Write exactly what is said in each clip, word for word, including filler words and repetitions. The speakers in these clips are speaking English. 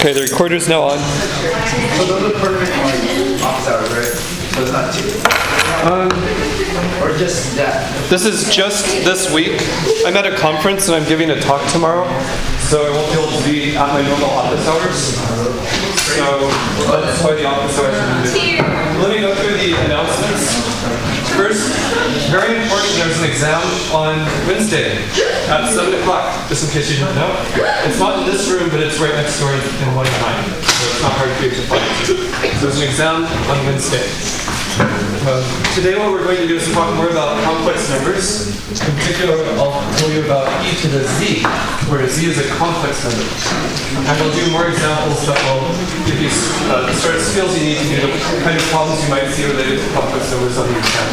Okay, the recorder's now on. So those are perfect like office hours, right? So it's not two. Um, or just that. This is just this week. I'm at a conference and I'm giving a talk tomorrow, so I won't be able to be at my normal office hours. So that's why the office hours are needed. Let me go through the announcements. First, very important, there's an exam on Wednesday at seven o'clock, just in case you didn't know. It's not in this room, but it's right next door in one nine, so it's not hard for you to find. So there's an exam on Wednesday. Uh, today what we're going to do is talk more about complex numbers. In particular, I'll tell you about e to the z, where z is a complex number. And we'll do more examples that will give you uh, the sort of skills you need to do the kind of problems you might see related to complex numbers on the exam.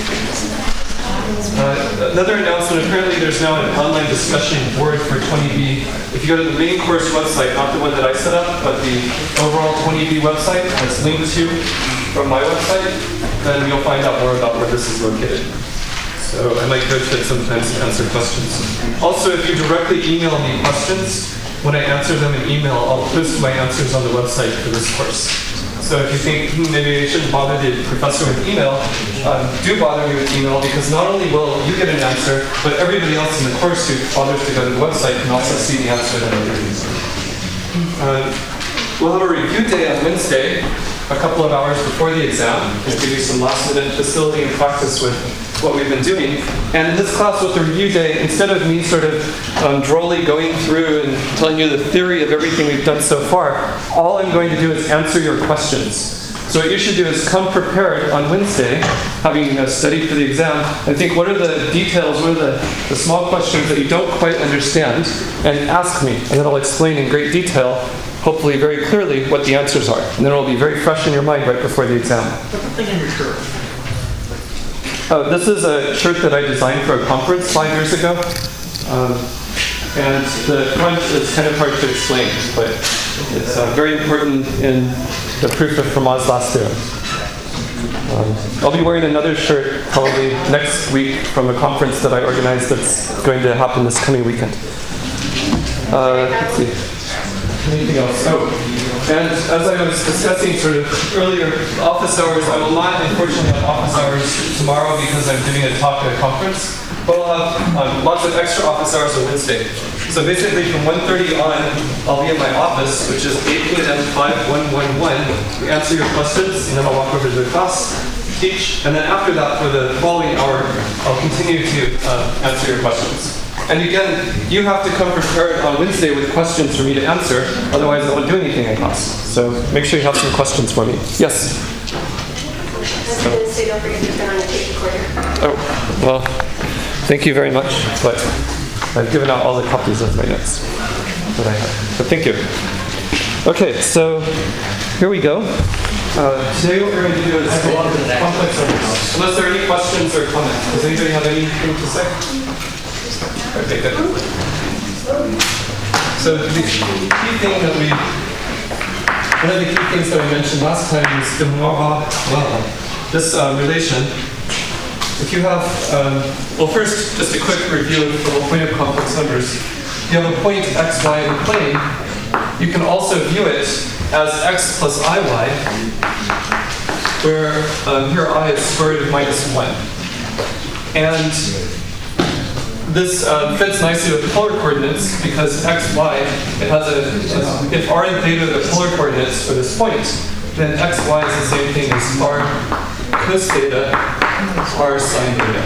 Uh, another announcement, apparently there's now an online discussion board for twenty B. If you go to the main course website, not the one that I set up, but the overall twenty B website that's linked to from my website, then you'll find out more about where this is located. So I might go to it sometimes to answer questions. Also, if you directly email me questions, when I answer them in email, I'll post my answers on the website for this course. So if you think, hmm, maybe I shouldn't bother the professor with email, um, do bother me with email, because not only will you get an answer, but everybody else in the course who bothers to go to the website can also see the answer that I'm giving. Uh, we'll have a review day on Wednesday, a couple of hours before the exam, to give you some last minute facility and practice with what we've been doing. And in this class with the review day, instead of me sort of um, drolly going through and telling you the theory of everything we've done so far, all I'm going to do is answer your questions. So what you should do is come prepared on Wednesday, having uh, studied for the exam, and think what are the details, what are the, the small questions that you don't quite understand, and ask me. And then I'll explain in great detail, hopefully very clearly, what the answers are. And then it'll be very fresh in your mind right before the exam. What's the thing in your shirt? Uh, this is a shirt that I designed for a conference five years ago. Um, and the front is kind of hard to explain, but it's uh, very important in the proof of Fermat's last theorem. Um, I'll be wearing another shirt probably next week from a conference that I organized that's going to happen this coming weekend. Uh, let's see. Anything else? Oh, and as I was discussing sort of earlier, office hours, I will not unfortunately have office hours tomorrow because I'm giving a talk at a conference, but I'll have um, lots of extra office hours on Wednesday. So basically from one thirty on, I'll be in my office, which is eight P M five one one one, to answer your questions, and then I'll walk over to the class, teach, and then after that, for the following hour, I'll continue to uh, answer your questions. And again, you have to come prepared on Wednesday with questions for me to answer, otherwise I won't do anything in class. So make sure you have some questions for me. Yes? I was going to say don't forget to turn on the tape recorder. Oh, well, thank you very much, but I've given out all the copies of my notes that I have. But thank you. Okay, so here we go. Uh, today what we're going to do is go on to the complex numbers. Unless there are any questions or comments. Does anybody have anything to say? Okay, good. So the key thing that we, one of the key things that we mentioned last time is the well, this uh, relation. If you have, um, well first, just a quick review of the whole point of complex numbers. If you have a point x, y in a plane, you can also view it as x plus iy, where um, here I is square root of minus one. And this uh, fits nicely with polar coordinates because x, y, it has a, if r and theta are the polar coordinates for this point, then x, y is the same thing as r cos theta, r sine theta.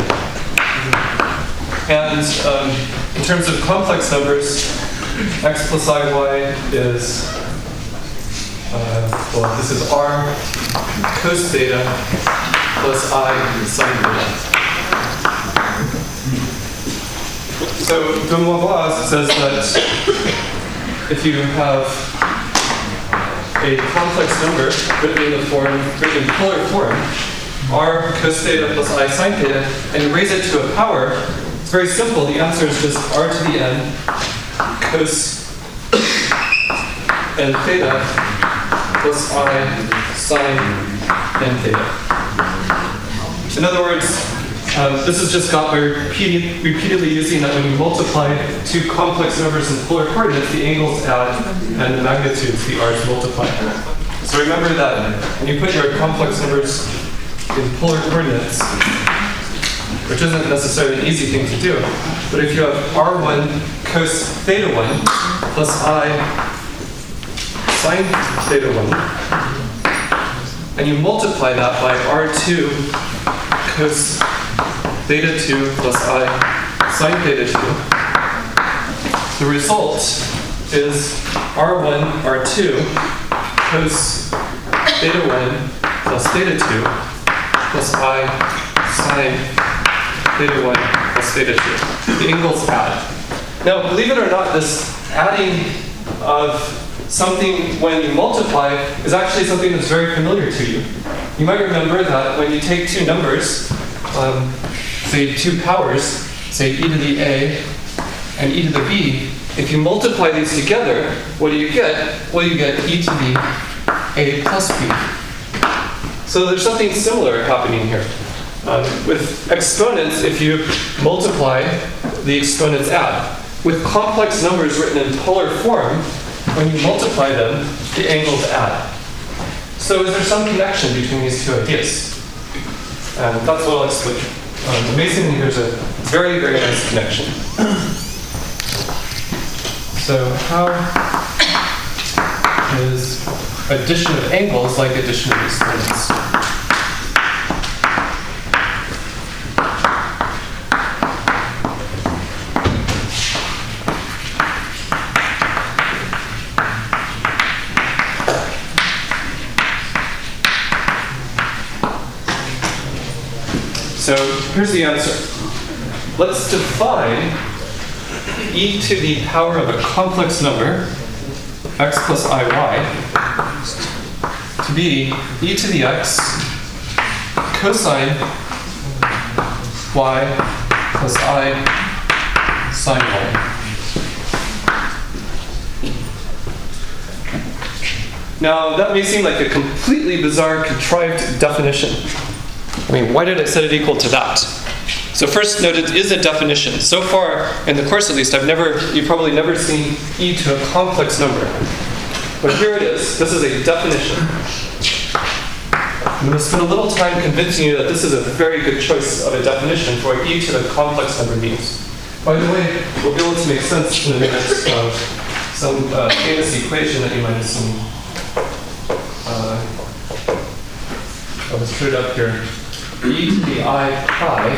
And um, in terms of complex numbers, x plus iy is, uh, well, this is r cos theta plus I sine theta. So de Moivre says that if you have a complex number written in the form, written in polar form, r cos theta plus I sine theta, and you raise it to a power, it's very simple. The answer is just r to the n cos n theta plus I sine n theta. In other words, Um, this is just got by repeating, repeatedly using that when you multiply two complex numbers in polar coordinates, the angles add and the magnitudes, the r's, multiply. So remember that when you put your complex numbers in polar coordinates, which isn't necessarily an easy thing to do, but if you have r one cos theta one plus I sine theta one, and you multiply that by r two cos theta two plus I sine theta two, the result is r one, r two cos theta one plus theta two plus I sine theta one plus theta two. The angles add. Now, believe it or not, this adding of something when you multiply is actually something that's very familiar to you. You might remember that when you take two numbers, um, say two powers, say e to the a and e to the b, if you multiply these together, what do you get? Well, you get e to the a plus b. So there's something similar happening here. Um, with exponents, if you multiply, the exponents add. With complex numbers written in polar form, when you multiply them, the angles add. So is there some connection between these two ideas? And that's what I'll explain. Um, amazingly, there's a very, very nice connection. So how is addition of angles like addition of exponents? So here's the answer. Let's define e to the power of a complex number, x plus iy, to be e to the x cosine y plus I sine y. Now, that may seem like a completely bizarre, contrived definition. I mean, why did I set it equal to that? So first note, it is a definition. So far, in the course at least, I've never, you've probably never seen e to a complex number. But here it is. This is a definition. I'm going to spend a little time convincing you that this is a very good choice of a definition for what e to the complex number means. By the way, we'll be able to make sense in a minute of some uh, famous equation that you might have seen. Uh, I'll just put it up here. E to the I pi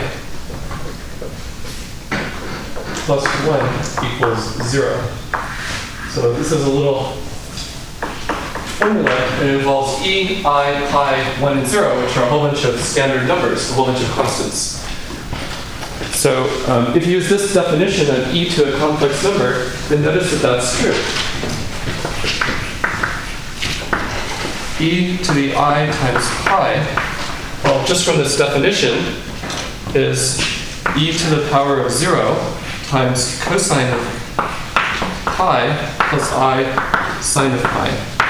plus one equals zero. So this is a little formula, and it involves e, I, pi, one, and zero, which are a whole bunch of standard numbers, a whole bunch of constants. So um, if you use this definition of e to a complex number, then notice that that's true. E to the I times pi, well, just from this definition, is e to the power of zero times cosine of pi plus I sine of pi.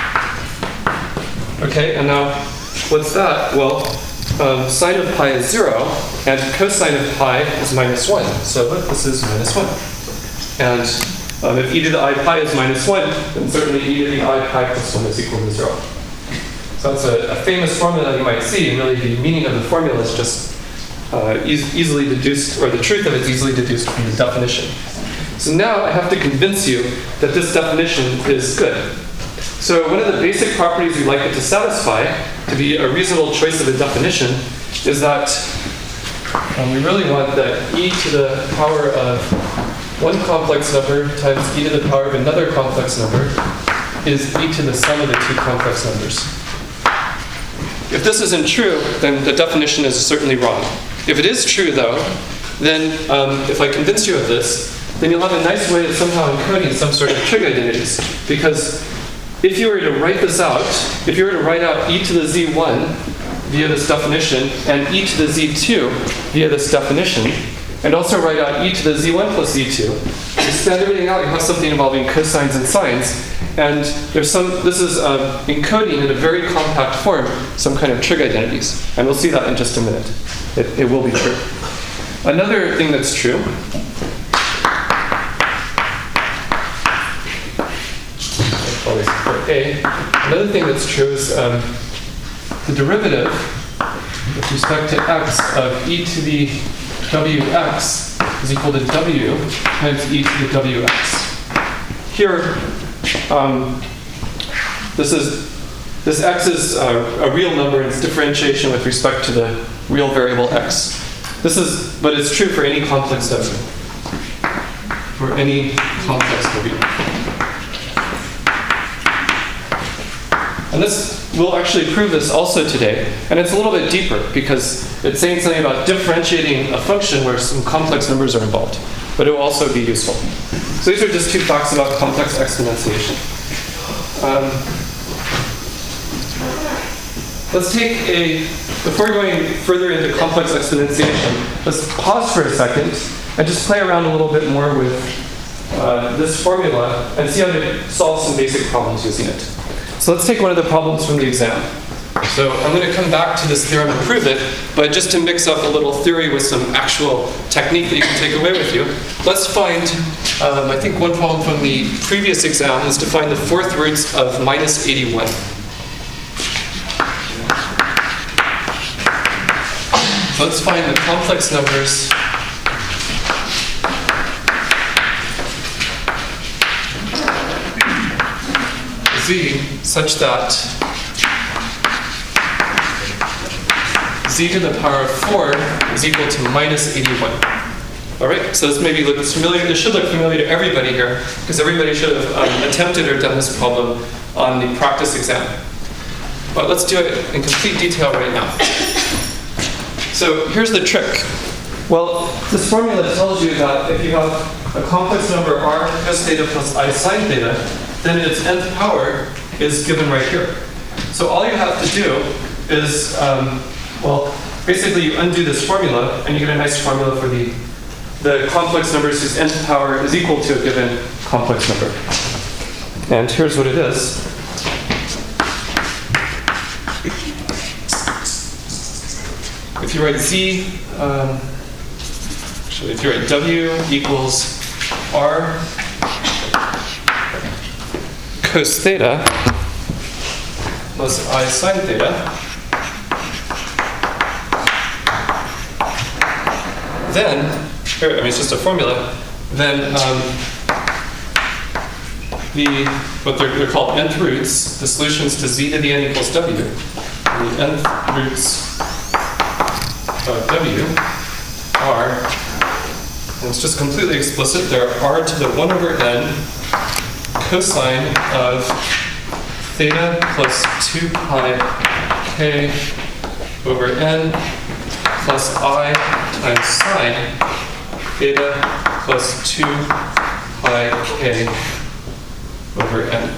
Okay, and now what's that? Well, um, sine of pi is zero, and cosine of pi is minus one. So look, this is minus one. And um, if e to the I pi is minus one, then certainly e to the I pi plus one is equal to zero. So that's a, a famous formula that you might see, and really the meaning of the formula is just uh, e easily deduced, or the truth of it is easily deduced from the definition. So now I have to convince you that this definition is good. So one of the basic properties we'd like it to satisfy, to be a reasonable choice of a definition, is that um, we really want that e to the power of one complex number times e to the power of another complex number is e to the sum of the two complex numbers. If this isn't true, then the definition is certainly wrong. If it is true, though, then um, if I convince you of this, then you'll have a nice way of somehow encoding some sort of trig identities. Because if you were to write this out, if you were to write out e to the z one via this definition, and e to the z two via this definition, and also write out e to the z one plus z two, you stand everything out, you have something involving cosines and sines, and there's some, this is uh, encoding in a very compact form some kind of trig identities. And we'll see that in just a minute. It, it will be true. Another thing that's true, always for A, another thing that's true is um, the derivative with respect to x of e to the wx is equal to w times e to the wx. Here, um, this is this x is uh, a real number in its differentiation with respect to the real variable x. This is, but it's true for any complex w. For any complex w. And this, we'll actually prove this also today. And it's a little bit deeper because it's saying something about differentiating a function where some complex numbers are involved. But it will also be useful. So these are just two facts about complex exponentiation. Um, let's take a, before going further into complex exponentiation, let's pause for a second and just play around a little bit more with uh, this formula and see how to solve some basic problems using it. So let's take one of the problems from the exam. So I'm going to come back to this theorem and prove it, but just to mix up a little theory with some actual technique that you can take away with you, let's find, um, I think one problem from the previous exam is to find the fourth roots of minus eighty-one. So let's find the complex numbers z such that z to the power of four is equal to minus eighty-one. All right, so this maybe looks familiar. This should look familiar to everybody here, because everybody should have um, attempted or done this problem on the practice exam. But let's do it in complete detail right now. So here's the trick. Well, this formula tells you that if you have a complex number r cos theta plus I sine theta, then its nth power is given right here. So all you have to do is, um, well, basically you undo this formula and you get a nice formula for the, the complex numbers whose nth power is equal to a given complex number. And here's what it is. If you write z, um, actually if you write w equals r cos theta plus I sine theta, then, here, I mean it's just a formula, then um, the, what they're, they're called nth roots, the solutions to z to the n equals w, the nth roots of w are, and it's just completely explicit, they're r to the one over n cosine of theta plus two pi k over n plus I times sine theta plus two pi k over n.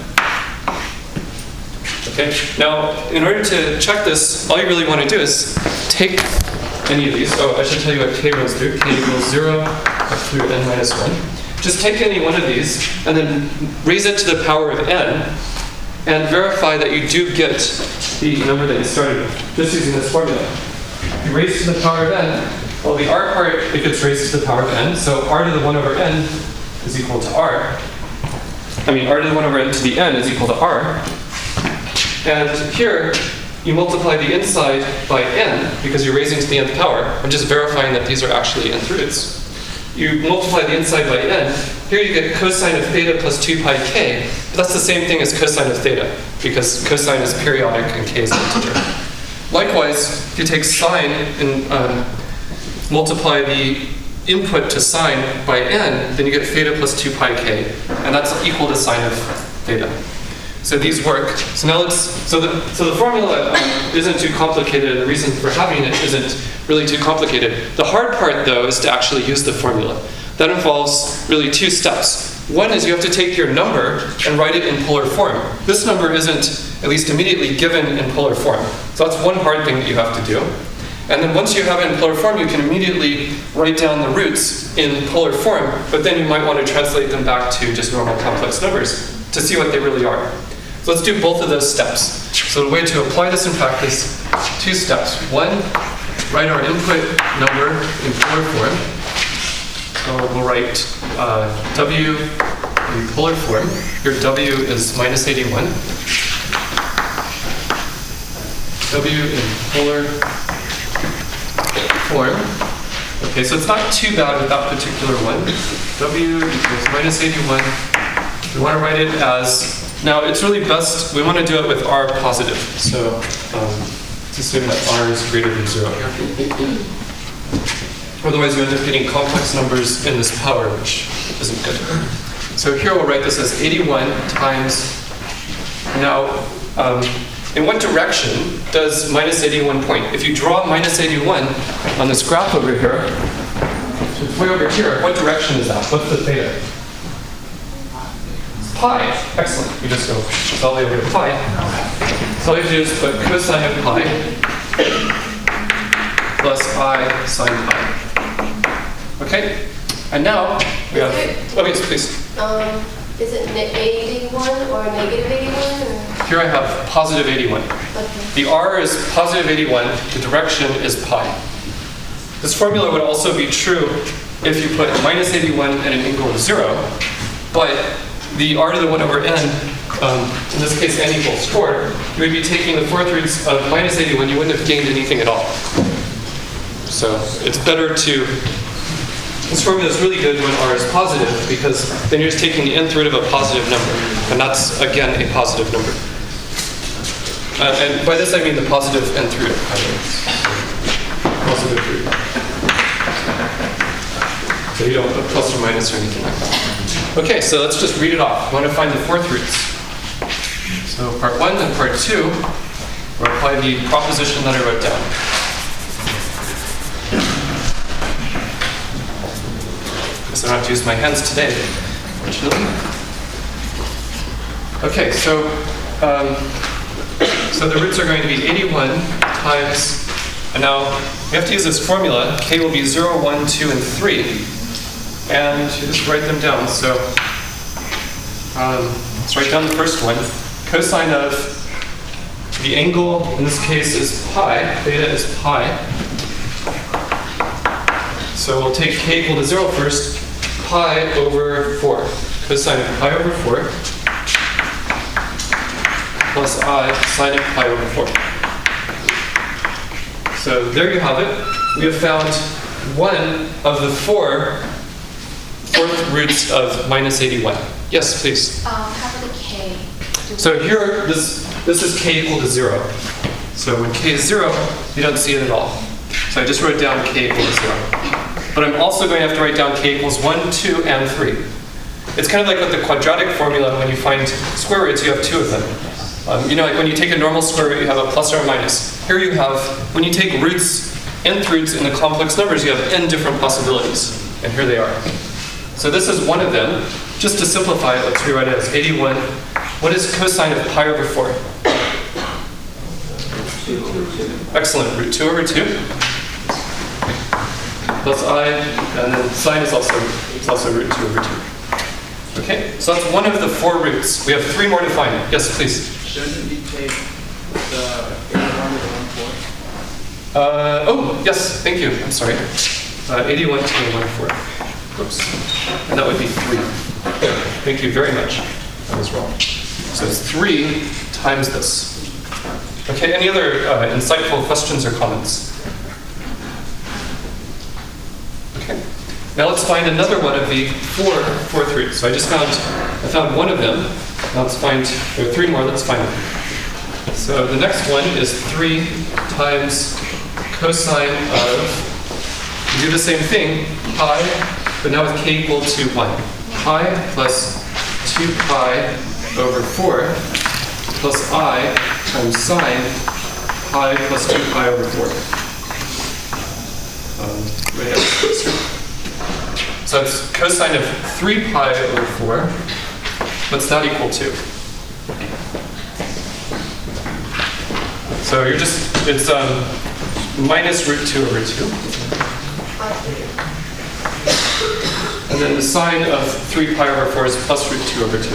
Okay, now in order to check this, all you really want to do is take any of these. Oh, I should tell you what k runs through. K equals zero up through n minus one. Just take any one of these and then raise it to the power of n and verify that you do get the number that you started with, just using this formula. You raise to the power of n, well the r part, it gets raised to the power of n, so r to the one over n is equal to r. I mean r to the one over n to the n is equal to r. And here, you multiply the inside by n because you're raising to the nth power. I'm just verifying that these are actually nth roots. You multiply the inside by n. Here you get cosine of theta plus two pi k. But that's the same thing as cosine of theta because cosine is periodic and k is an integer. Likewise, if you take sine and um, multiply the input to sine by n, then you get theta plus two pi k, and that's equal to sine of theta. So these work. So now let's, so the, so the formula um, isn't too complicated, and the reason for having it isn't really too complicated. The hard part, though, is to actually use the formula. That involves really two steps. One is you have to take your number and write it in polar form. This number isn't, at least immediately, given in polar form. So that's one hard thing that you have to do. And then once you have it in polar form, you can immediately write down the roots in polar form, but then you might want to translate them back to just normal complex numbers to see what they really are. So let's do both of those steps. So the way to apply this in practice, two steps. One, write our input number in polar form. So we'll write uh, W in polar form. Here W is minus eighty-one. W in polar form. Okay, so it's not too bad with that particular one. W equals minus eighty-one. We want to write it as, now it's really best, we want to do it with R positive. So um, let's assume that R is greater than zero here. Otherwise you end up getting complex numbers in this power, which isn't good. So here we'll write this as eighty-one times, now um, in what direction does minus eighty-one point? If you draw minus eighty-one on this graph over here, it's way over here, what direction is that? What's the theta? It's pi. Excellent. We just go all the way over to pi. So all you have to do is put cosine of pi plus I sine pi. Okay? And now we have, oh yes, please. Um, is it ne- eighty-one or negative eighty-one? Or? Here I have positive eighty-one. Okay. The R is positive eighty-one, the direction is pi. This formula would also be true if you put minus eighty-one at an angle of zero, but the R to the one over n, um, in this case n equals four, you would be taking the fourth roots of minus eighty-one, you wouldn't have gained anything at all. So it's better to, this formula is really good when R is positive, because then you're just taking the nth root of a positive number, and that's, again, a positive number. Uh, and by this I mean the positive nth root of pi. Positive root. So you don't put plus or minus or anything like that. Okay, so let's just read it off. We want to find the fourth roots. So part one and part two, we'll apply the proposition that I wrote down. Guess I don't have to use my hands today, fortunately. Okay, so um, so the roots are going to be eighty-one times, and now we have to use this formula. K will be zero, one, two, and three. And you just write them down. So um, let's write down the first one. Cosine of the angle, in this case, is pi. Theta is pi. So we'll take k equal to zero first. Pi over four. Cosine of pi over four plus I sine of pi over four. So there you have it. We have found one of the four fourth roots of minus eighty-one. Yes, please. Um, how about the k? So here, this this is k equal to zero. So when k is zero, you don't see it at all. So I just wrote down k equal to zero. But I'm also going to have to write down k equals one, two, and three. It's kind of like with the quadratic formula. When you find square roots, you have two of them. Um, you know, like when you take a normal square root, you have a plus or a minus. Here you have, when you take roots, nth roots in the complex numbers, you have n different possibilities. And here they are. So this is one of them. Just to simplify it, let's rewrite it as eighty-one. What is cosine of pi over four? Excellent. Root two over two. Plus I, and then sine is also, it's also root two over two. Okay, so that's one of the four roots. We have three more to find. Yes, please. Shouldn't we take the eighty-one to the one fourth? Uh, oh, yes, thank you. I'm sorry. Uh, eighty-one to the one fourth. Whoops. And that would be three. Thank you very much. That was wrong. So it's three times this. Okay, any other uh, insightful questions or comments? Okay. Now let's find another one of the four fourth roots. So I just found, I found one of them. Now let's find, there are three more, let's find them. So the next one is three times cosine of, we do the same thing, pi, but now with k equal to one. Pi plus two pi over four plus I times sine pi plus two pi over four. Um, right here. So it's cosine of three pi over four. What's that equal to? So you're just, it's um, minus root two over two. And then the sine of three pi over four is plus root two over two.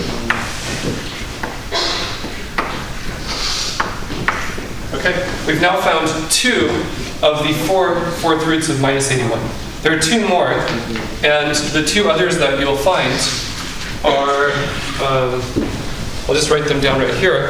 Okay, we've now found two of the four fourth roots of minus eighty-one. There are two more, and the two others that you'll find are, um, I'll just write them down right here.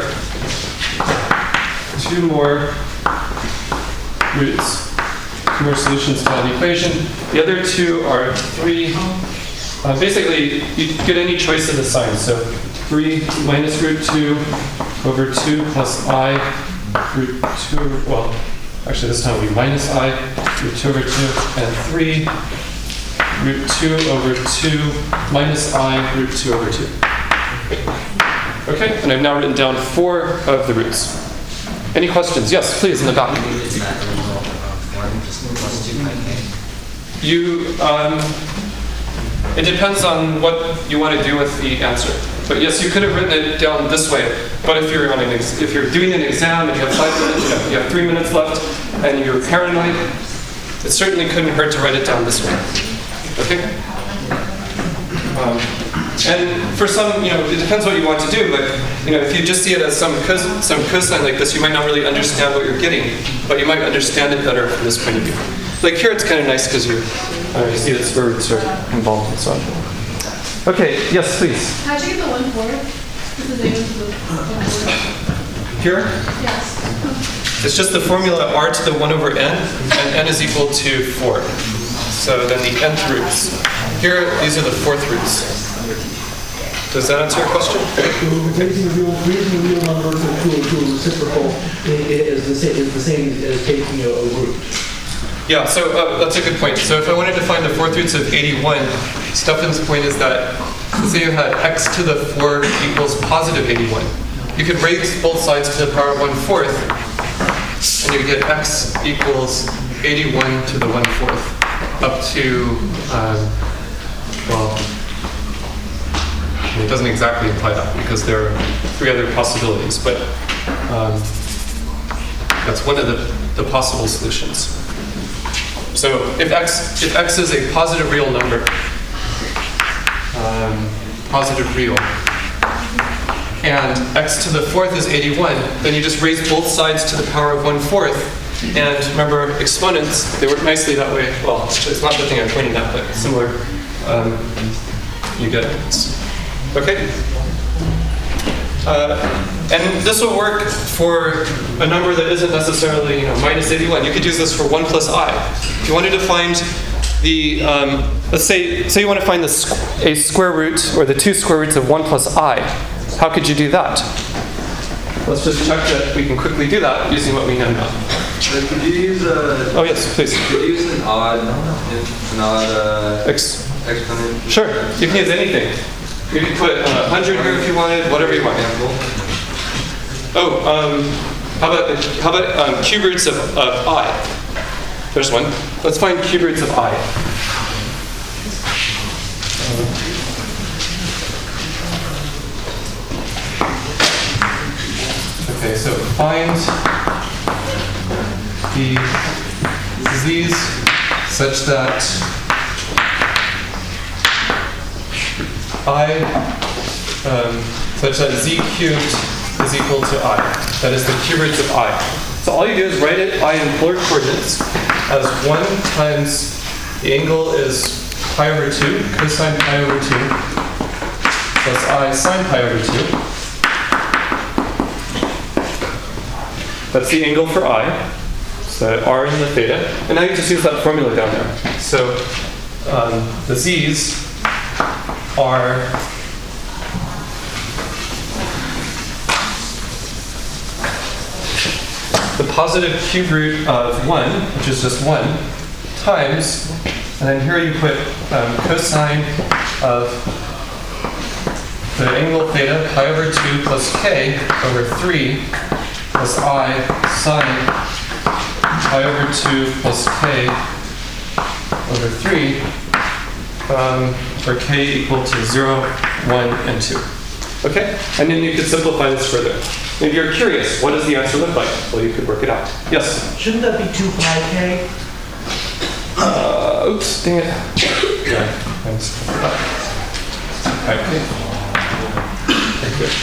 Two more roots, two more solutions to an equation. The other two are three, uh, basically you get any choice of the sign. So three minus root two over two plus I root two over, well, actually this time it'll be minus I root two over two, and three root two over two minus I root two over two. Okay, and I've now written down four of the roots. Any questions? Yes, please, in the back. You, um, it depends on what you want to do with the answer. But yes, you could have written it down this way. But if you're on an ex if you're doing an exam and you have five minutes, you know, you have three minutes left, and you're paranoid, it certainly couldn't hurt to write it down this way. Okay. Um, And for some, you know, it depends what you want to do. Like, you know, if you just see it as some cos some cosine like this, you might not really understand what you're getting, but you might understand it better from this point of view. Like here, it's kind of nice because you, uh, you see that square roots are involved and so on. Okay. Yes, please. How'd you get the one fourth? This is the to the one fourth. Here, Yes. it's just the formula r to the one over n, and n is equal to four. So then the nth roots. Here, these are the fourth roots. Does that answer your question? Raising the real, raising the real number to, to, to a reciprocal is the same, is the same as taking a, a root. Yeah, so uh, that's a good point. So if I wanted to find the fourth roots of eighty-one, Stefan's point is that, say you had x to the four equals positive eighty-one. You could raise both sides to the power of one fourth, and you get x equals eighty-one to the one fourth, up to, um, well, it doesn't exactly imply that because there are three other possibilities, but um, that's one of the, the possible solutions. So if x if x is a positive real number, um, positive real, and x to the fourth is eighty-one, then you just raise both sides to the power of one fourth. And remember, exponents, they work nicely that way. Well, it's not the thing I'm pointing at, but similar. Um, you get it. Okay? Uh, and this will work for a number that isn't necessarily, you know, minus eighty-one. You could use this for one plus I. If you wanted to find the, um, let's say, say you want to find the squ a square root, or the two square roots of one plus I. How could you do that? Let's just check that we can quickly do that using what we know now. Could you use a... Oh, yes, please. Could you use an odd, an odd uh, Ex exponent? Sure, you can use anything. You can put uh, one hundred here if you wanted, whatever you want. Oh, um, how about, how about um, cube roots of, of I? There's one. Let's find cube roots of I. Okay, so find the z's such that I, um, such that z cubed is equal to I. That is the cube roots of I. So all you do is write it I in polar coordinates as one times the angle is pi over two, cosine pi over two, plus I sine pi over two. That's the angle for I. So r and the theta. And now you just use that formula down there. So um, the z's are the positive cube root of one, which is just one, times, and then here you put um, cosine of the angle theta, pi over two plus k over three, plus I sine pi over two plus k over three, um, for k equal to zero, one, and two. Okay? And then you could simplify this further. If you're curious, what does the answer look like? Well, you could work it out. Yes? Shouldn't that be two pi k? Uh, oops, dang it. Yeah, thanks. Okay. Very good.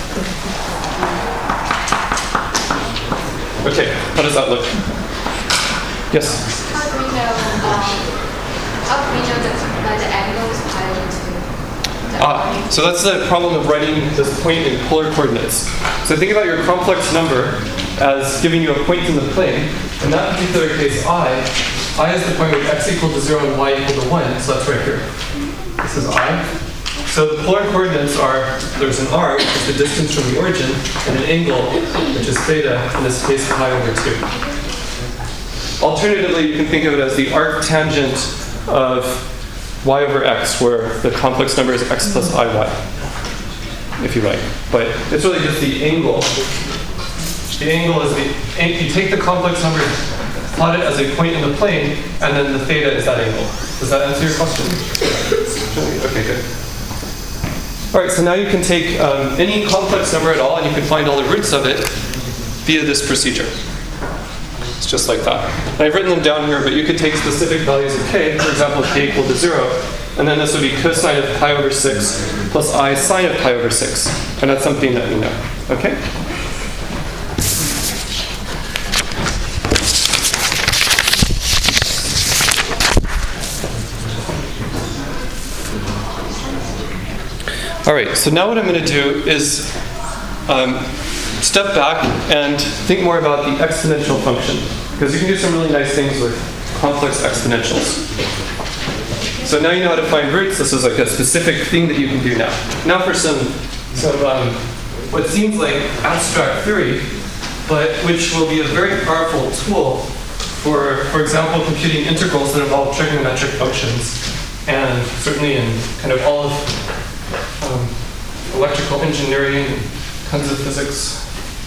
Okay, how does that look? Yes? How do we know, um, how do we know that, that the angle is pi over two? The Ah, point? so that's the problem of writing this point in polar coordinates. So think about your complex number as giving you a point in the plane. In that particular case, I, I is the point with x equal to zero and y equal to one, so that's right here. This is I. So the polar coordinates are, there's an r, which is the distance from the origin, and an angle, which is theta, in this case pi over two. Alternatively, you can think of it as the arctangent of y over x, where the complex number is x plus iy, if you like. But it's really just the angle. The angle is the, you take the complex number, plot it as a point in the plane, and then the theta is that angle. Does that answer your question? Okay, good. All right, so now you can take um, any complex number at all, and you can find all the roots of it via this procedure. It's just like that. And I've written them down here, but you could take specific values of k, for example, k equal to zero, and then this would be cosine of pi over six plus I sine of pi over six. And that's something that we know, okay? All right, so now what I'm going to do is um, step back and think more about the exponential function, because you can do some really nice things with complex exponentials. So now you know how to find roots. This is like a specific thing that you can do now. Now for some, some um, what seems like abstract theory, but which will be a very powerful tool for, for example, computing integrals that involve trigonometric functions, and certainly in kind of all of Um, electrical engineering, tons of physics.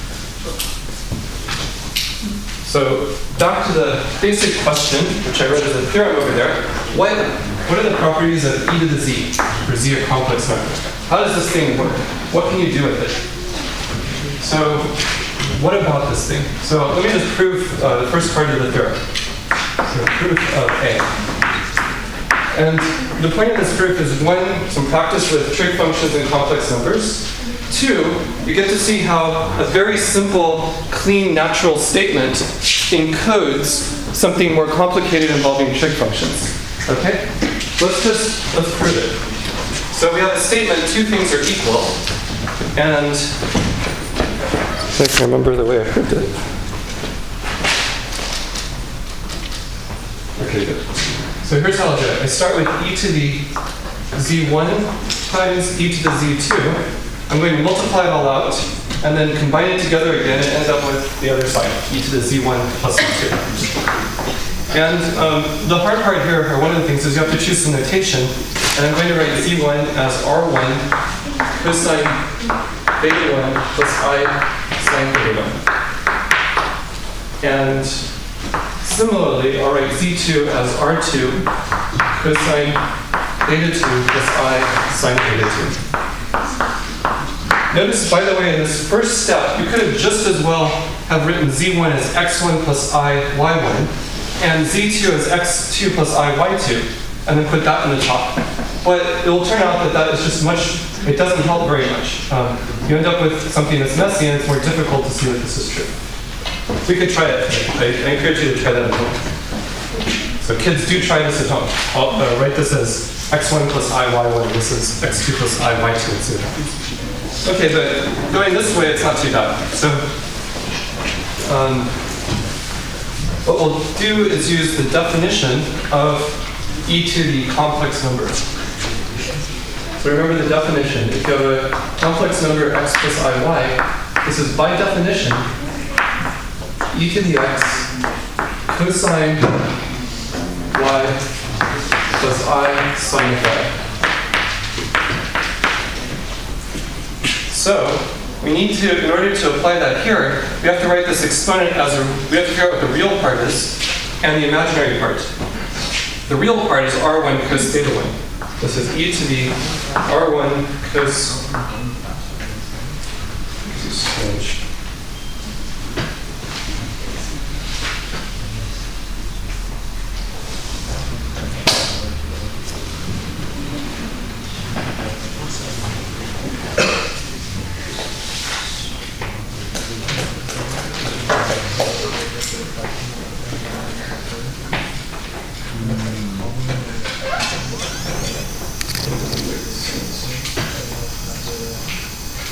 So back to the basic question, which I wrote as a theorem over there. What, what are the properties of e to the z, for z a complex number? How does this thing work? What can you do with it? So what about this thing? So let me just prove uh, the first part of the theorem. So proof of A. And the point of this proof is, one, some practice with trig functions and complex numbers. Two, you get to see how a very simple, clean, natural statement encodes something more complicated involving trig functions. Okay? Let's just, let's prove it. So we have a statement, two things are equal, and I can remember the way I proved it. Okay, good. So here's how I'll do it. I start with e to the z one times e to the z two. I'm going to multiply it all out, and then combine it together again and end up with the other side, e to the z one plus z two. And um, the hard part here, or one of the things, is you have to choose some notation. And I'm going to write z one as r one cosine beta one plus I sine beta one. And similarly, I'll write z two as r two cosine beta two plus I sine beta two. Notice, by the way, in this first step, you could have just as well have written z one as x one plus I y one, and z two as x two plus I y two, and then put that in the top. But it will turn out that that is just much, it doesn't help very much. Um, you end up with something that's messy, and it's more difficult to see that this is true. We could try it. I, I encourage you to try that at home. So kids, do try this at home. I'll uh, write this as x one plus I y one. This is x two plus I y two. And see what happens. Okay, but going this way, it's not too bad. So um, what we'll do is use the definition of e to the complex number. So remember the definition. If you have a complex number x plus iy, this is by definition e to the x cosine y plus I sine of y. So we need to, in order to apply that here, we have to write this exponent as a, we have to figure out what the real part is and the imaginary part. The real part is r one cos theta one. This is e to the r one cos, this is strange.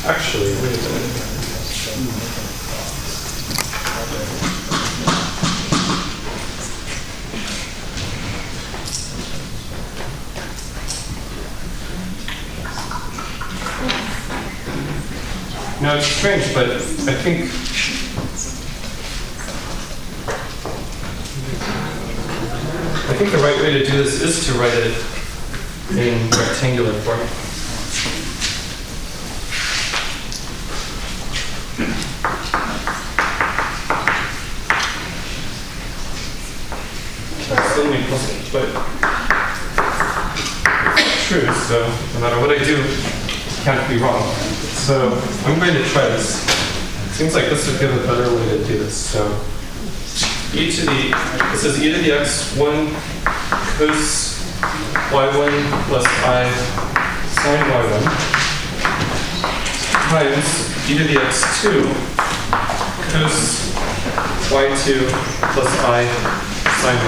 actually, wait a minute. No, it's strange, but I think I think the right way to do this is to write it in rectangular form. That's still me puzzled, but it's true, so no matter what I do, it can't be wrong. So I'm going to try this. Seems like this would give a better way to do this. So e to the, this is e to the x one cos y one plus I sine y one times e to the x two cos y two plus I sine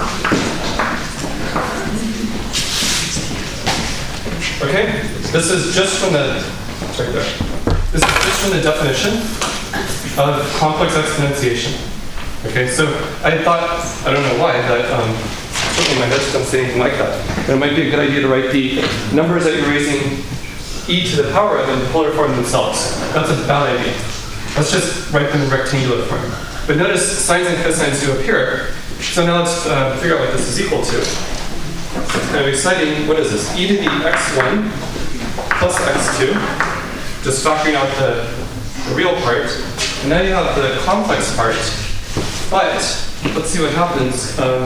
y two. Okay? This is just from the right there. This is just from the definition of complex exponentiation. Okay, so I thought, I don't know why, that um, certainly my notes don't say anything like that. But it might be a good idea to write the numbers that you're raising e to the power of in polar form themselves. That's a bad idea. Let's just write them in rectangular form. But notice sines and cosines do appear. So now let's uh, figure out what this is equal to. It's kind of exciting. What is this? E to the x one plus x two. Just factoring out the, the real part. And now you have the complex part. But let's see what happens. Um,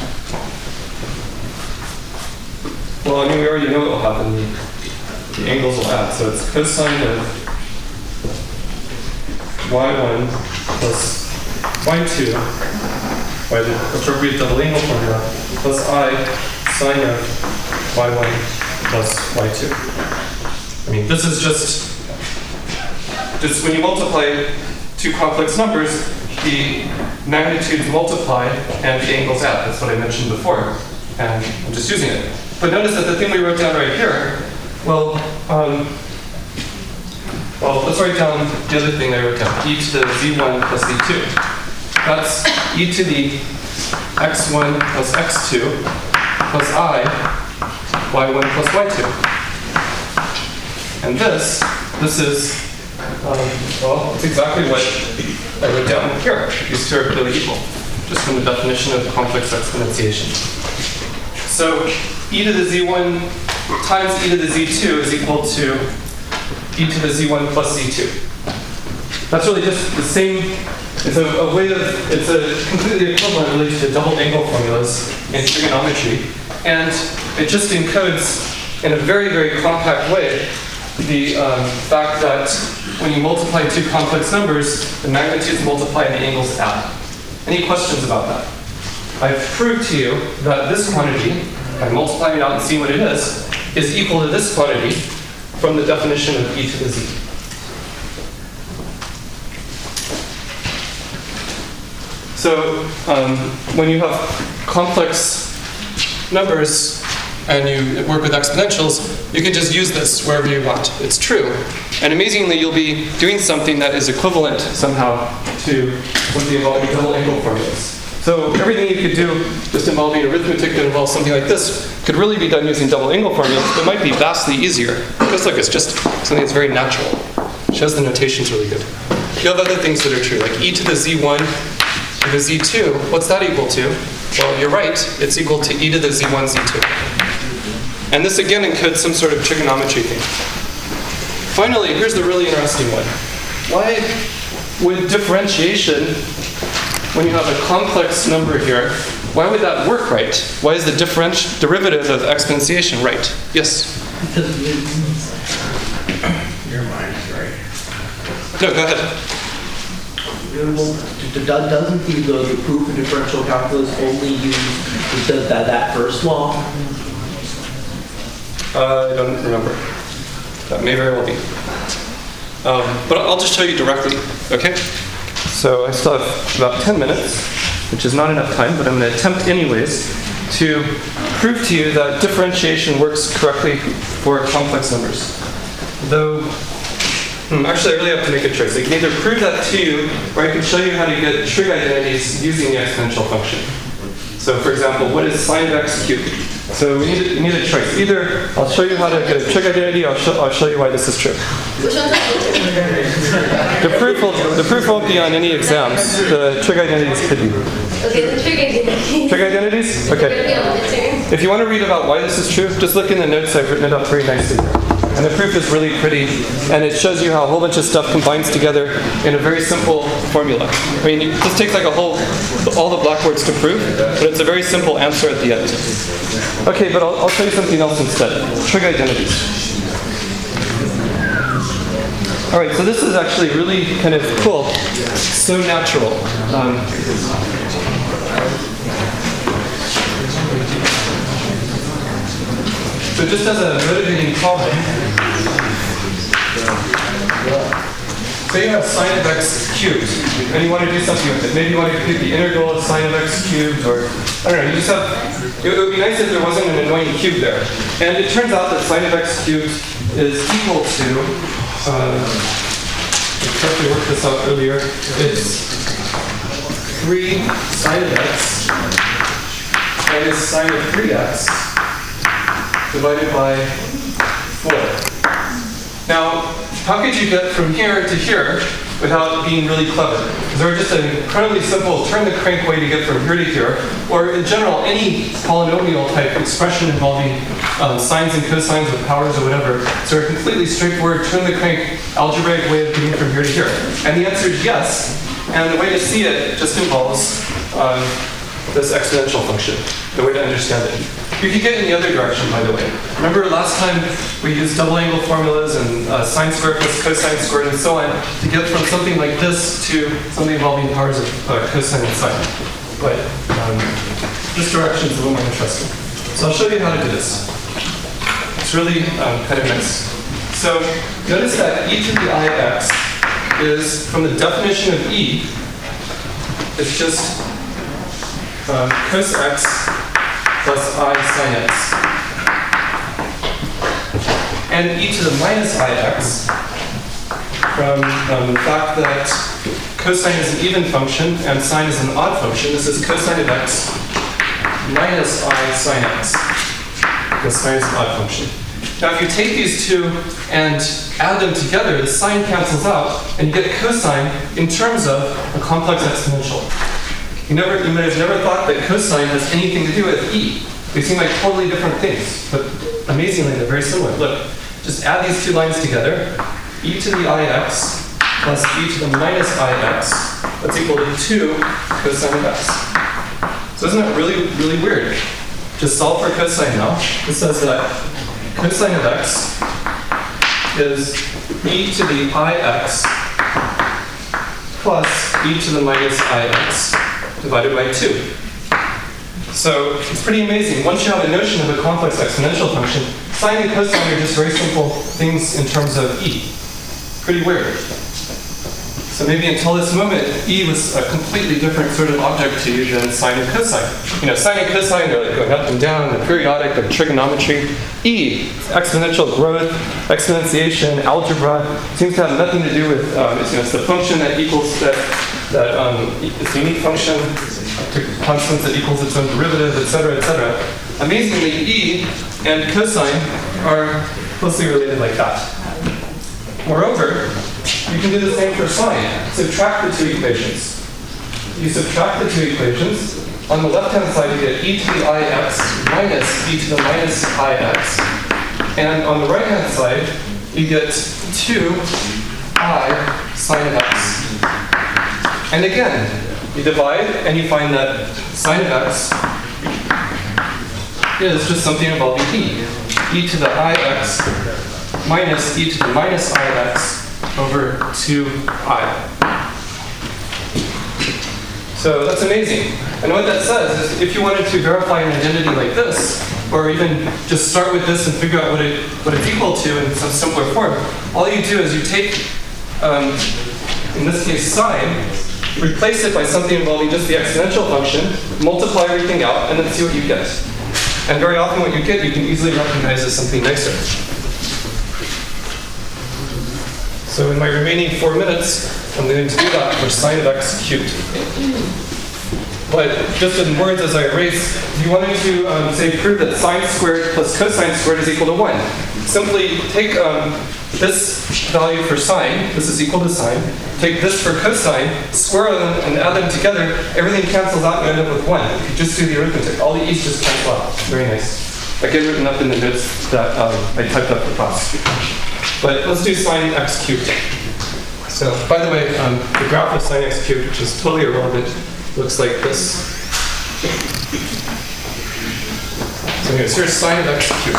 well, I mean, we already know what will happen. The, the angles will add. So it's cosine of y one plus y two by the appropriate double angle formula plus I sine of y one plus y two. I mean, this is just, just when you multiply two complex numbers, the magnitudes multiply and the angles add. That's what I mentioned before. And I'm just using it. But notice that the thing we wrote down right here, well, um, well, let's write down the other thing I wrote down, e to the z one plus z two. That's e to the x one plus x two plus I y one plus y two. And this, this is, um, well, it's exactly what I wrote down here. These two are clearly equal, just from the definition of complex exponentiation. So e to the z one times e to the z two is equal to e to the z one plus z two. That's really just the same, it's a, a way of, it's a completely equivalent really to double angle formulas in trigonometry. And it just encodes in a very, very compact way the um, fact that when you multiply two complex numbers, the magnitudes multiply and the angles add. Any questions about that? I've proved to you that this quantity, by multiplying it out and seeing what it is, is equal to this quantity from the definition of e to the z. So um, when you have complex numbers and you work with exponentials, you can just use this wherever you want. It's true. And amazingly, you'll be doing something that is equivalent somehow to something involving double angle formulas. So everything you could do just involving arithmetic that involves something like this could really be done using double angle formulas, but it might be vastly easier. Just look, it's just something that's very natural. It shows the notation's really good. You have other things that are true, like e to the z one to the z two. What's that equal to? Well, you're right. It's equal to e to the z one z two. And this again encodes some sort of trigonometry thing. Finally, here's the really interesting one. Why would differentiation, when you have a complex number here, why would that work right? Why is the differential derivative of exponentiation right? Yes? Your mind is right. No, go ahead. Doesn't the, the, the proof of differential calculus only use the, that, that first law? Uh, I don't remember. That may very well be. Um, but I'll just show you directly, okay? So I still have about ten minutes, which is not enough time, but I'm going to attempt anyways to prove to you that differentiation works correctly for complex numbers. Though Hmm, actually, I really have to make a choice. I can either prove that to you, or I can show you how to get trig identities using the exponential function. So, for example, what is sine of x cubed? So we need, a, we need a choice. Either I'll show you how to get a trig identity, or I'll show, I'll show you why this is true. Which one's that? The proof, will, the proof won't be on any exams. The trig identities could be. Okay, the trig identity. Trig identities? We're Okay. gonna be on the midterm. If you want to read about why this is true, just look in the notes. I've written it up very nicely. And the proof is really pretty, and it shows you how a whole bunch of stuff combines together in a very simple formula. I mean, it just takes like a whole, all the blackboards to prove, but it's a very simple answer at the end. Okay, but I'll, I'll show you something else instead. Trig identities. All right, so this is actually really kind of cool. So natural. Um, So just as a motivating problem, say you have sine of x cubed, and you want to do something with it. Maybe you want to compute the integral of sine of x cubed, or, I don't know, you just have, it would be nice if there wasn't an annoying cube there. And it turns out that sine of x cubed is equal to, uh, I tried to work this out earlier, it's three sine of x minus sine of three x divided by four. Now, how could you get from here to here without being really clever? Is there just an incredibly simple turn the crank way to get from here to here? Or in general, any polynomial type expression involving um, sines and cosines with powers or whatever, is there a completely straightforward turn the crank algebraic way of getting from here to here? And the answer is yes. And the way to see it just involves um, this exponential function, the way to understand it. You can get in the other direction, by the way. Remember last time we used double angle formulas and uh, sine squared plus cosine squared and so on to get from something like this to something involving powers of uh, cosine and sine. But um, this direction is a little more interesting. So I'll show you how to do this. It's really um, kind of nice. So notice that e to the ix is, from the definition of e, it's just um, cos x plus I sine x. And e to the minus ix, from um, the fact that cosine is an even function and sine is an odd function, this is cosine of x minus I sine x, because sine is an odd function. Now if you take these two and add them together, the sine cancels out, and you get cosine in terms of a complex exponential. You, never, you might have never thought that cosine has anything to do with e. They seem like totally different things, but amazingly they're very similar. Look, just add these two lines together. E to the ix plus e to the minus ix, that's equal to two cosine of x. So isn't that really, really weird? Just solve for cosine now. This says that cosine of x is e to the ix plus e to the minus ix divided by two. So it's pretty amazing. Once you have a notion of a complex exponential function, sine and cosine are just very simple things in terms of e. Pretty weird. So maybe until this moment, e was a completely different sort of object to you than sine and cosine. You know, sine and cosine, they're like going up and down, they're periodic, they're trigonometry. E, exponential growth, exponentiation, algebra, seems to have nothing to do with, um, it's, you know, it's the function that equals that, that um, it's a unique function to constants that equals its own derivative, et cetera, et cetera. Amazingly, e and cosine are closely related like that. Moreover, you can do the same for sine. Subtract the two equations. You subtract the two equations. On the left-hand side, you get e to the ix minus e to the minus ix. And on the right-hand side, you get two i sine of x. And again, you divide and you find that sine of x is just something involving e. E to the ix minus e to the minus ix over two i. So that's amazing. And what that says is if you wanted to verify an identity like this, or even just start with this and figure out what, it, what it's equal to in some simpler form, all you do is you take, um, in this case, sine, replace it by something involving just the exponential function, multiply everything out, and then see what you get. And very often what you get, you can easily recognize as something nicer. So So in my remaining four minutes, I'm going to do that for sine of x cubed. But just in words as I erase, if you wanted to, um, say, prove that sine squared plus cosine squared is equal to one, simply take um, this value for sine, this is equal to sine, take this for cosine, square them, and add them together, everything cancels out and you end up with one. If you just do the arithmetic, all the e's just cancel out. Very nice. Again, written up in the notes that um, I typed up for class. But let's do sine x cubed. So, by the way, um, the graph of sine x cubed, which is totally irrelevant, looks like this. So here's, here's sine of x cubed.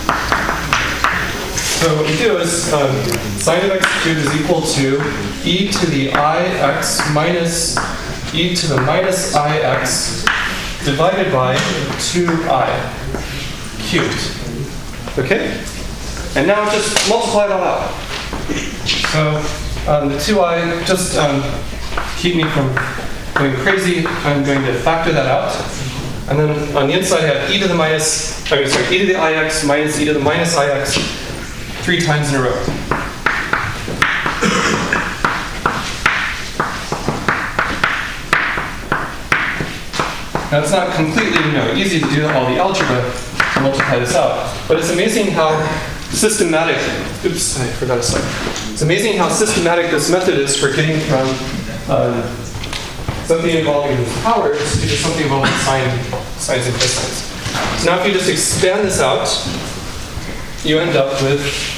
So what we do is um, sine of x cubed is equal to e to the ix minus e to the minus ix divided by two i cubed. Okay? And now just multiply it all out. So um, the two i, just um, keep me from going crazy, I'm going to factor that out. And then on the inside I have e to the minus, I mean, sorry, e to the ix minus e to the minus ix three times in a row. Now it's not completely, you know, easy to do all the algebra to multiply this out, but it's amazing how systematic, oops, I forgot a slide. It's amazing how systematic this method is for getting from uh, something involving powers to just something involving sine, sines and cosines. So now if you just expand this out, you end up with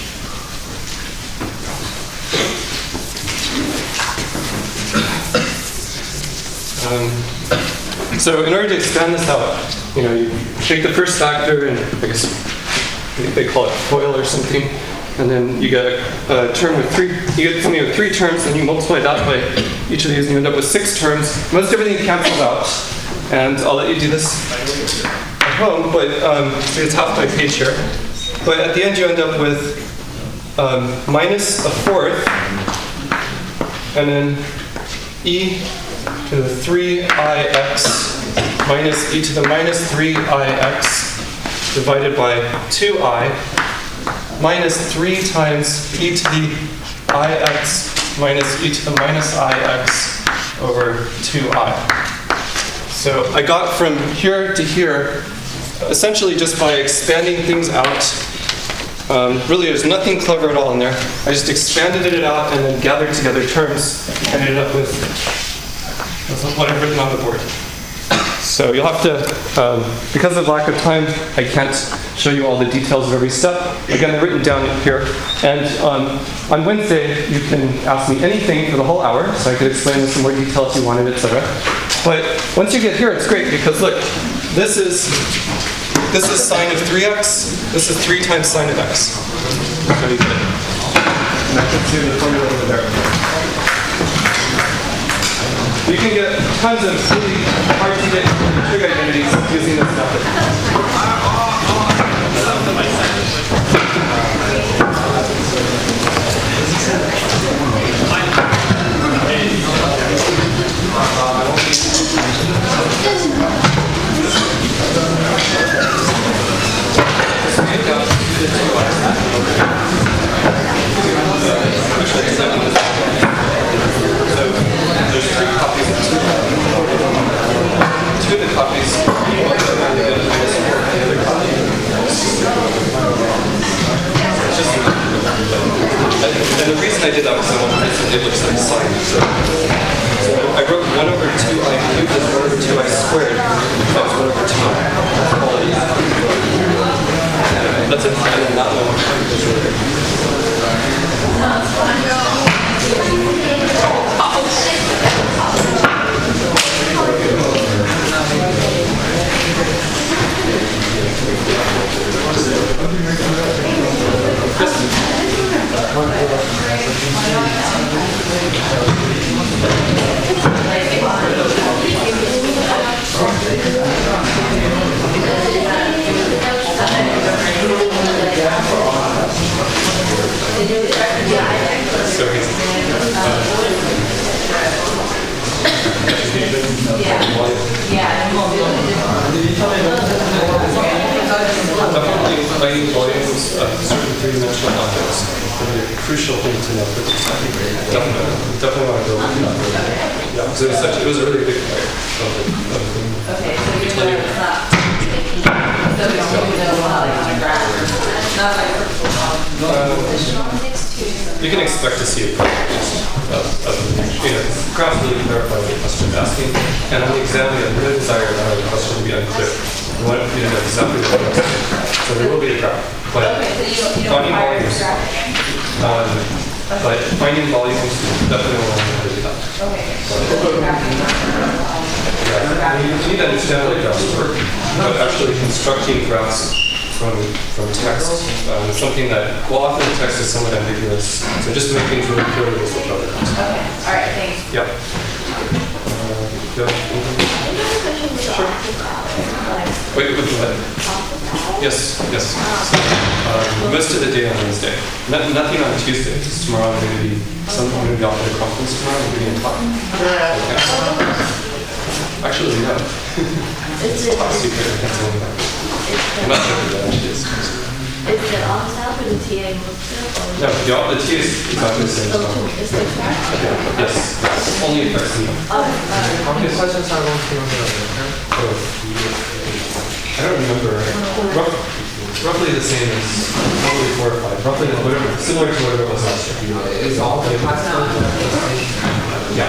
um, so in order to expand this out, you know, you take the first factor and I guess I think they call it FOIL or something, and then you get a, a term with three, you get something with three terms, and you multiply that by each of these, and you end up with six terms. Most everything cancels out, and I'll let you do this at home, but um, it's half my page here. But at the end, you end up with um, minus a fourth, and then e to the three i x minus e to the minus three i x divided by two i minus three times e to the ix minus e to the minus ix over two i. So I got from here to here essentially just by expanding things out. Um, really, there's nothing clever at all in there. I just expanded it out and then gathered together terms and ended up with what I've written on the board. So you'll have to, um, because of lack of time, I can't show you all the details of every step. Again, they're written down here. And um, on Wednesday, you can ask me anything for the whole hour, so I could explain in some more detail if you wanted, et cetera. But once you get here, it's great because look, this is this is sine of three x. This is three times sine of x. So you get it. And I can see the formula over there. You can get tons of really hard to get trig identities using this method. There's three copies of two. Two of the copies. Just, and the reason I did that was I wanted it looks like sine. So, so I wrote one over two i cubed as one over two i squared. That was one over two i. That's it. And then that one is over there. Definitely playing volumes of certain three-dimensional objects. really a crucial thing to know. But definitely, definitely want to go with that. Yeah, because it was such, it was a really big part of the, of the Okay, so you're going to stop taking, so we don't even know how they're going to grab it. Not like You can expect to see a list of, of, you know, graphs really clarify what the question is asking, and on the exam we have no desire that our question to be unclear. We want you to know exactly what it is. So there will be a graph, but Okay, so you don't, you don't finding require volumes, graphic. um, but finding volumes definitely will want to do that. Okay, so the graphic is not going to allow. Yeah, you need to understand how the graphs work, but actually constructing graphs from from text um, is something that, well, often the text is somewhat ambiguous, so just to make things really clear with this will cover that. Okay, all right, thanks. Yeah. Uh, yeah. Sure. Wait, wait, go ahead. Yes, yes. So, um, most of the day on Wednesday. No, nothing on Tuesday, because tomorrow I'm going to be, some, I'm going to be off at a conference tomorrow, I'm going to be in talk. Okay. Actually, no. Is it, Top secret, I can't tell you that. I'm not sure if that actually is. is it on staff or the T A mostly? No, the, the T is exactly the same So, stuff. is it correct? Yes, only affects me. Oh, uh, How many questions are going to be on the other? Oh. I don't remember. Rough, roughly the same as, probably four or five. Roughly the, whatever, similar to whatever it was last year. Is all the classes? Yeah.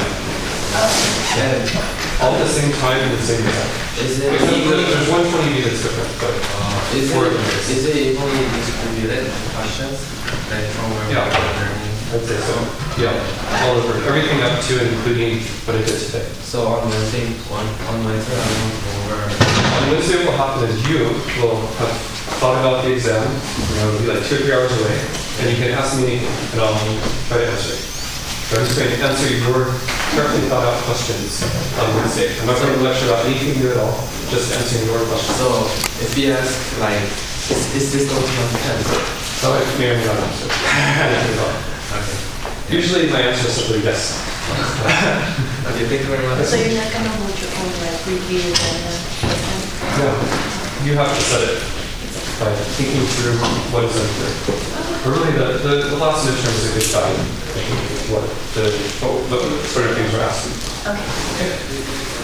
All at the same time and the same time. Is it There's, evenly, there's one twenty B that's different, but is four it, of them is. is it evenly distributed questions? Like from where Yeah. we're learning? I'd say so. Yeah, all over. Everything up to and including what I did today. So on Wednesday, on, on Wednesday, I'm going to go over. On Wednesday, what will happen is you will have thought about the exam, you know, it'll be like two or three hours away, and you can ask me and I'll try to answer. So I'm just going to answer your carefully thought out questions on Wednesday. I'm not going to lecture about anything new at all, just answering your questions. So if he asks, like, is, is this going to be on the test? So I may or may not answer. Anything at all. Okay. Usually my answer is simply yes. Okay, thank you very much. so you're not gonna hold your own like review and uh, No, you have to set it by thinking through what is unclear. But really, the, the, the last midterm is a good guide. I think what the, what, the sort of things we're asking. okay. Okay.